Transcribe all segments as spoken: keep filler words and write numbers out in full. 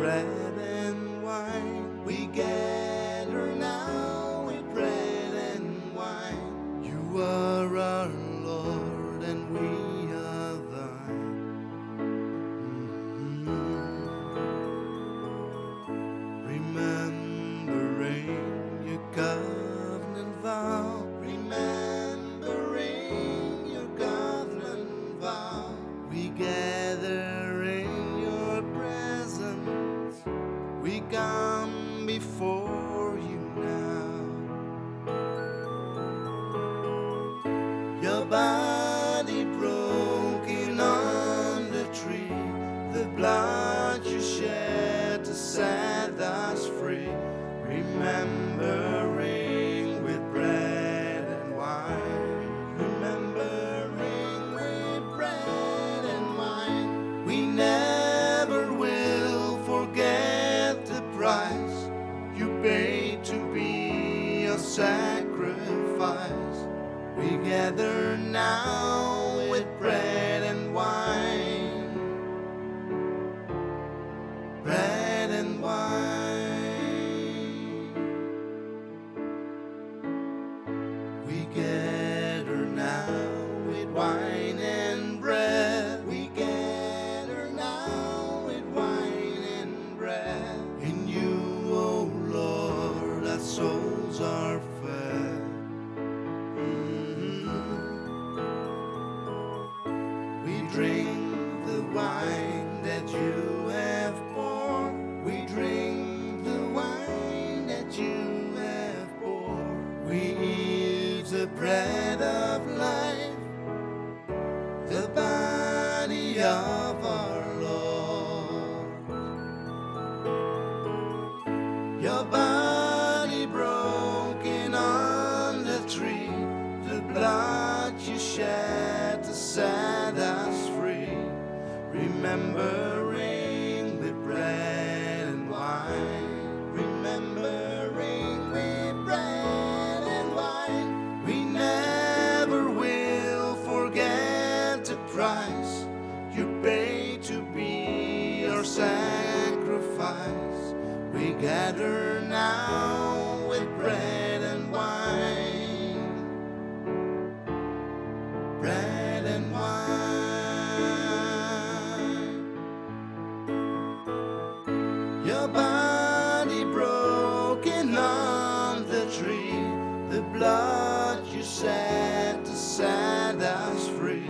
bread and wine. We gather now with bread and wine. You are our Lord and we are thine. Mm-hmm. Remembering your covenant vow, remembering your covenant vow, we gather in your presence, we come before you now. Your body broken on the tree, the blood you shed to set us free. Remembering with bread and wine, remembering with bread and wine. We never will forget the price you paid to be a sacrifice. We gather now with bread and wine, bread and wine. We gather now with wine and bread. We gather now with wine and bread. In you, O Lord, our souls are fed. We drink the wine that you have poured. We drink the wine that you have poured. We eat the bread of life, the body of our Lord. Your body broken on the tree, the blood you shed to set us free. Remembering with bread and wine, remembering with bread and wine. We never will forget the price you paid to be our sacrifice. We gather now with bread and wine, bread and wine. Your body broken on the tree, the blood you shed to set us free.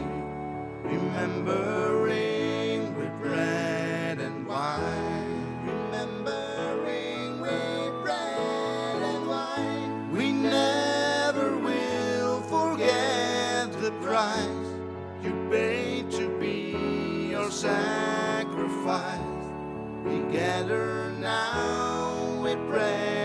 Remembering with bread and wine, remembering with bread and wine. We never will forget the price you paid to be our sacrifice. We gather now with bread